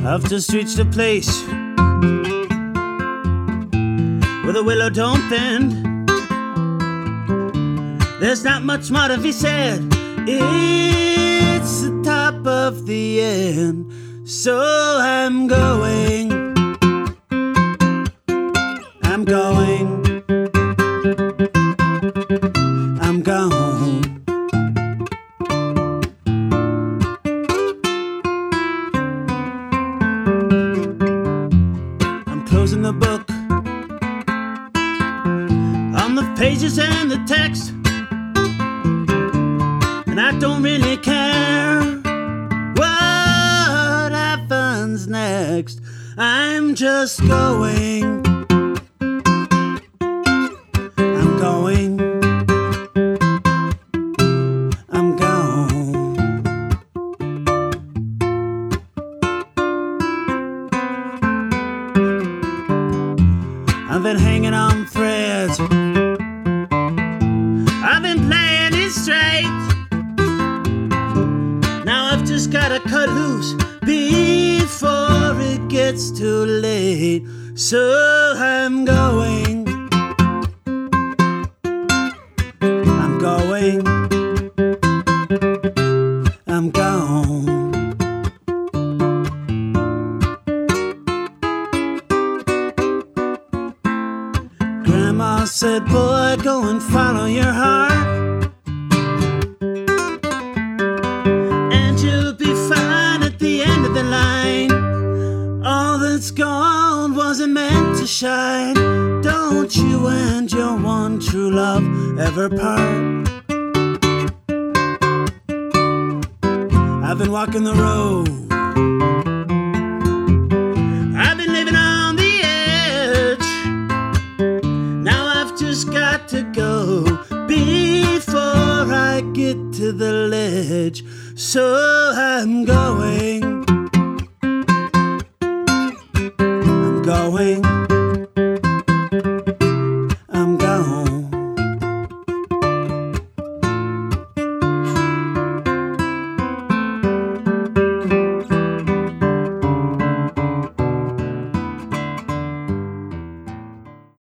I've just reached a place where the willow don't bend. There's not much more to be said. It's the top of the end. So I'm going. I'm going. I'm gone. I'm closing the book on the pages and the text, and I don't really care what happens next. I'm just going. I'm going. I'm gone. I've been hanging on threads. I've been playing it straight. Now I've just gotta cut loose before it gets too late. So I'm going. I'm going. I'm gone. Grandma said, boy, go and follow your heart, and you'll be fine at the end of the line. All that's gone wasn't meant to shine. Don't you and your one true love ever part. I've been walking the road. I've been living on the edge. Now I've just got to go before I get to the ledge. So I'm going.